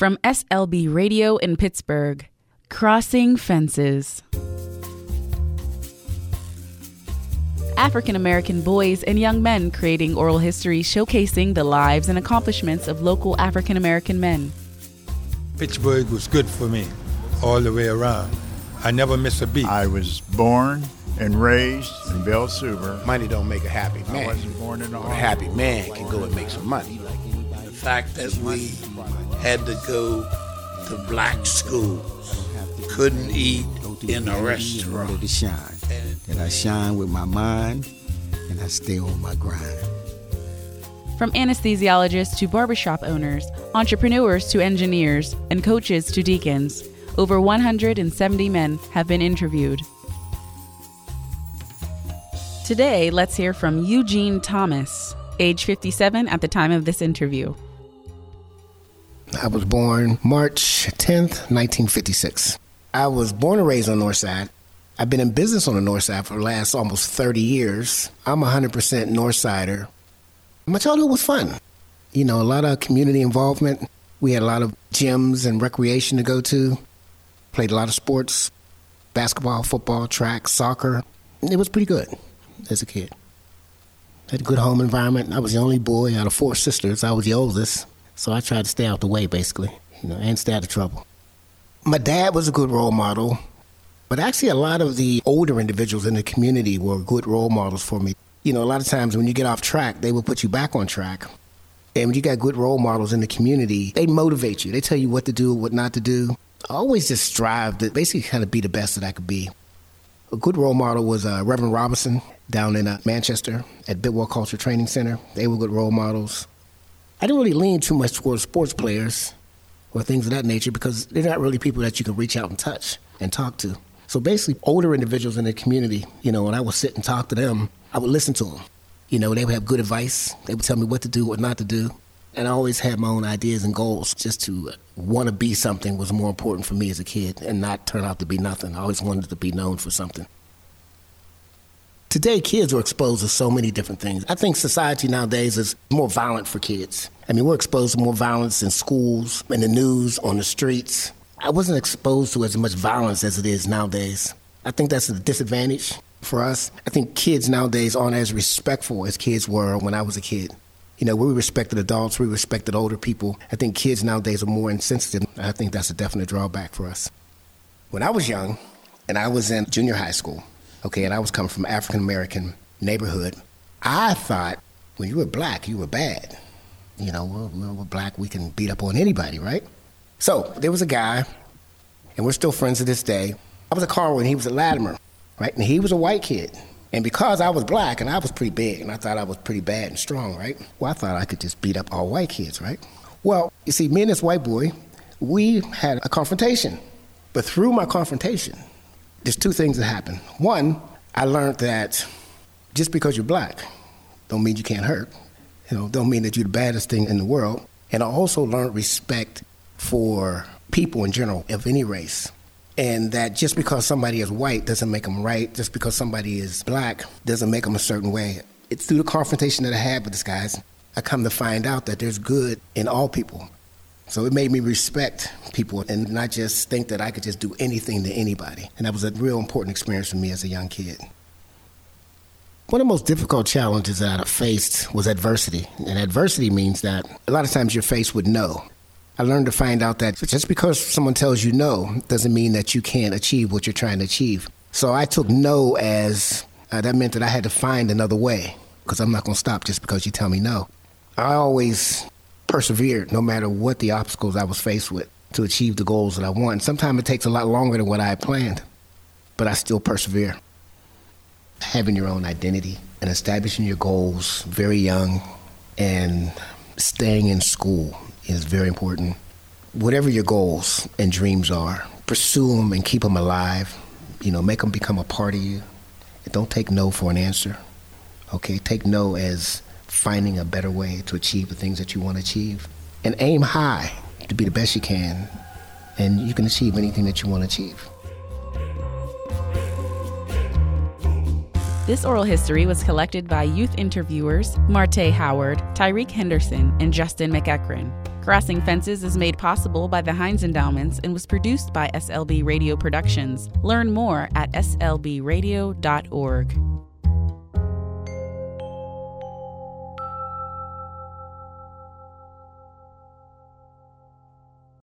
From SLB Radio in Pittsburgh, Crossing Fences. African American boys and young men creating oral history showcasing the lives and accomplishments of local African American men. Pittsburgh was good for me all the way around. I never missed a beat. I was born and raised in Belle Suber. Money don't make a happy man. I wasn't born in a happy man can go and make some money. The fact that we had to go to black schools, couldn't eat in a restaurant. To shine. And I shine with my mind, and I stay on my grind. From anesthesiologists to barbershop owners, entrepreneurs to engineers, and coaches to deacons, over 170 men have been interviewed. Today, let's hear from Eugene Thomas, age 57 at the time of this interview. I was born March 10th, 1956. I was born and raised on the North Side. I've been in business on the North Side for the last almost 30 years. I'm 100% North Sider. My childhood was fun. You know, a lot of community involvement. We had a lot of gyms and recreation to go to. Played a lot of sports, basketball, football, track, soccer. It was pretty good as a kid. Had a good home environment. I was the only boy out of 4 sisters. I was the oldest. So I tried to stay out the way, basically, and stay out of trouble. My dad was a good role model, but actually a lot of the older individuals in the community were good role models for me. You know, a lot of times when you get off track, they will put you back on track. And when you got good role models in the community, they motivate you. They tell you what to do, what not to do. I always just strive to basically kind of be the best that I could be. A good role model was Reverend Robinson down in Manchester at Bidwell Culture Training Center. They were good role models. I didn't really lean too much towards sports players or things of that nature because they're not really people that you can reach out and touch and talk to. So basically, older individuals in the community, you know, when I would sit and talk to them, I would listen to them. You know, they would have good advice. They would tell me what to do, what not to do. And I always had my own ideas and goals. Just to want to be something was more important for me as a kid and not turn out to be nothing. I always wanted to be known for something. Today, kids are exposed to so many different things. I think society nowadays is more violent for kids. I mean, we're exposed to more violence in schools, in the news, on the streets. I wasn't exposed to as much violence as it is nowadays. I think that's a disadvantage for us. I think kids nowadays aren't as respectful as kids were when I was a kid. You know, we respected adults, we respected older people. I think kids nowadays are more insensitive. I think that's a definite drawback for us. When I was young, and I was in junior high school, okay, and I was coming from an African-American neighborhood, I thought when you were black, you were bad. You know, we're black, we can beat up on anybody, right? So there was a guy, and we're still friends to this day. I was at Carver and he was at Latimer, right? And he was a white kid. And because I was black and I was pretty big and I thought I was pretty bad and strong, right? Well, I thought I could just beat up all white kids, right? Well, you see, me and this white boy, we had a confrontation. But through my confrontation, there's 2 things that happened. One, I learned that just because you're black don't mean you can't hurt. You know, don't mean that you're the baddest thing in the world. And I also learned respect for people in general of any race. And that just because somebody is white doesn't make them right. Just because somebody is black doesn't make them a certain way. It's through the confrontation that I had with these guys, I come to find out that there's good in all people. So it made me respect people and not just think that I could just do anything to anybody. And that was a real important experience for me as a young kid. One of the most difficult challenges that I faced was adversity. And adversity means that a lot of times you're faced with no. I learned to find out that just because someone tells you no doesn't mean that you can't achieve what you're trying to achieve. So I took no as that meant that I had to find another way because I'm not going to stop just because you tell me no. I always persevered no matter what the obstacles I was faced with to achieve the goals that I want. Sometimes it takes a lot longer than what I had planned, but I still persevere. Having your own identity and establishing your goals very young and staying in school is very important. Whatever your goals and dreams are, pursue them and keep them alive. You know, make them become a part of you. And don't take no for an answer. Okay, take no as finding a better way to achieve the things that you want to achieve. And aim high to be the best you can, and you can achieve anything that you want to achieve. This oral history was collected by youth interviewers Marte Howard, Tyreek Henderson, and Justin McEachran. Crossing Fences is made possible by the Heinz Endowments and was produced by SLB Radio Productions. Learn more at slbradio.org.